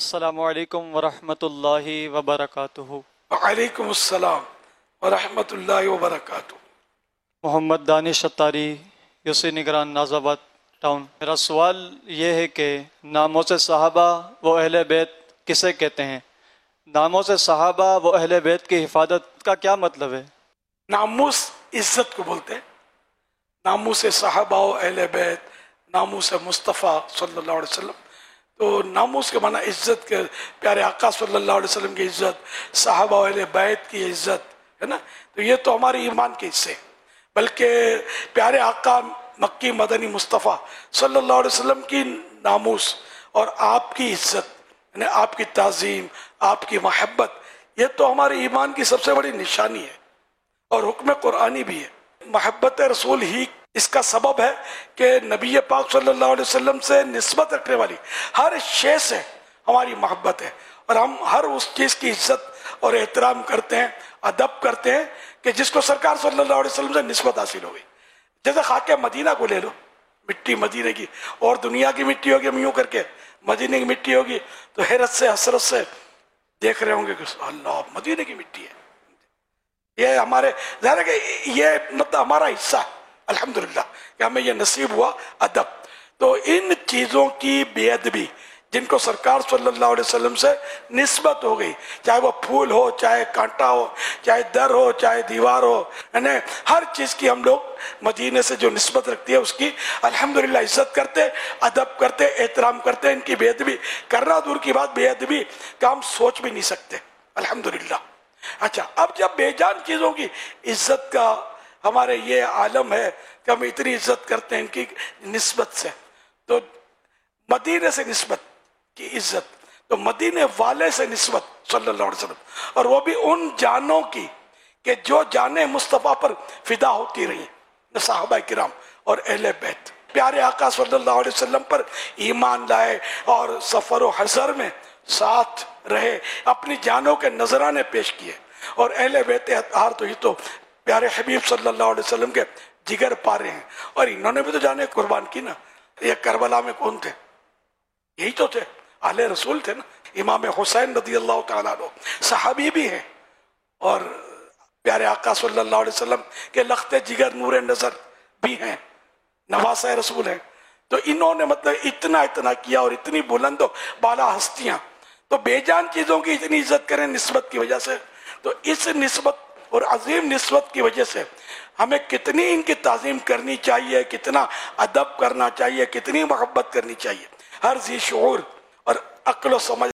السلام علیکم ورحمۃ اللہ وبرکاتہ۔ وعلیکم السلام ورحمۃ اللہ وبرکاتہ۔ محمد دانش اتاری، یوسی نگران ناز آباد ٹاؤن۔ میرا سوال یہ ہے کہ ناموس صحابہ و اہل بیت کسے کہتے ہیں؟ ناموس صحابہ و اہل بیت کی حفاظت کا کیا مطلب ہے؟ ناموس عزت کو بولتے ہیں، ناموس صحابہ و اہل بیت، ناموس مصطفیٰ صلی اللہ علیہ وسلم۔ تو ناموس کے معنی عزت کے، پیارے آقا صلی اللہ علیہ وسلم کی عزت، صحابہ و اہل بیت کی عزت ہے نا۔ تو یہ تو ہمارے ایمان کے حصے، بلکہ پیارے آقا مکی مدنی مصطفیٰ صلی اللہ علیہ وسلم کی ناموس اور آپ کی عزت، یعنی آپ کی تعظیم، آپ کی محبت، یہ تو ہمارے ایمان کی سب سے بڑی نشانی ہے اور حکم قرآنی بھی ہے۔ محبت رسول ہی اس کا سبب ہے کہ نبی پاک صلی اللہ علیہ وسلم سے نسبت رکھنے والی ہر شے سے ہماری محبت ہے، اور ہم ہر اس چیز کی عزت اور احترام کرتے ہیں، ادب کرتے ہیں کہ جس کو سرکار صلی اللہ علیہ وسلم سے نسبت حاصل ہوگی۔ جیسے خاک مدینہ کو لے لو، مٹی مدینہ کی، اور دنیا کی مٹی ہوگی، ہم یوں کر کے مدینہ کی مٹی ہوگی تو حیرت سے حسرت سے دیکھ رہے ہوں گے کہ اللہ مدینہ کی مٹی ہے۔ یہ ہمارے ظاہر ہے کہ یہ مطلب ہمارا حصہ ہے، الحمدللہ کہ ہمیں یہ نصیب ہوا ادب۔ تو ان چیزوں کی بے ادبی جن کو سرکار صلی اللہ علیہ وسلم سے نسبت ہو گئی، چاہے وہ پھول ہو، چاہے کانٹا ہو، چاہے در ہو، چاہے دیوار ہو، یعنی ہر چیز کی ہم لوگ مدینے سے جو نسبت رکھتی ہے اس کی الحمدللہ عزت کرتے، ادب کرتے، احترام کرتے۔ ان کی بے ادبی کرنا دور کی بات، بے ادبی کا ہم سوچ بھی نہیں سکتے الحمدللہ۔ اچھا، اب جب بے جان چیزوں کی عزت کا ہمارے یہ عالم ہے کہ ہم اتنی عزت کرتے ہیں ان کی نسبت سے، تو مدینے سے نسبت کی عزت، تو مدینے والے سے نسبت صلی اللہ علیہ وسلم، اور وہ بھی ان جانوں کی کہ جو جانیں مصطفیٰ پر فدا ہوتی رہی، صحابہ کرام اور اہل بیت۔ پیارے آقا صلی اللہ علیہ وسلم پر ایمان لائے اور سفر و حضر میں ساتھ رہے، اپنی جانوں کے نذرانے پیش کیے، اور اہل بیت اطہار تو یہ تو پیارے حبیب صلی اللہ علیہ وسلم کے جگر پارے ہیں، اور انہوں نے بھی تو جانے قربان کی نا۔ یہ کربلا میں کون تھے؟ یہی تو تھے، اہل رسول تھے نا۔ امام حسین رضی اللہ تعالیٰ عنہ صحابی بھی ہیں، اور پیارے آقا صلی اللہ علیہ وسلم کے لخت جگر نور نظر بھی ہیں، نواسہ رسول ہیں۔ تو انہوں نے مطلب اتنا کیا، اور اتنی بلند و بالا ہستیاں، تو بے جان چیزوں کی اتنی عزت کریں نسبت کی وجہ سے، تو اس نسبت اور عظیم نسبت کی وجہ سے ہمیں کتنی ان کی تعظیم کرنی چاہیے، کتنا ادب کرنا چاہیے، کتنی محبت کرنی چاہیے۔ ہر ذی شعور اور عقل و سمجھ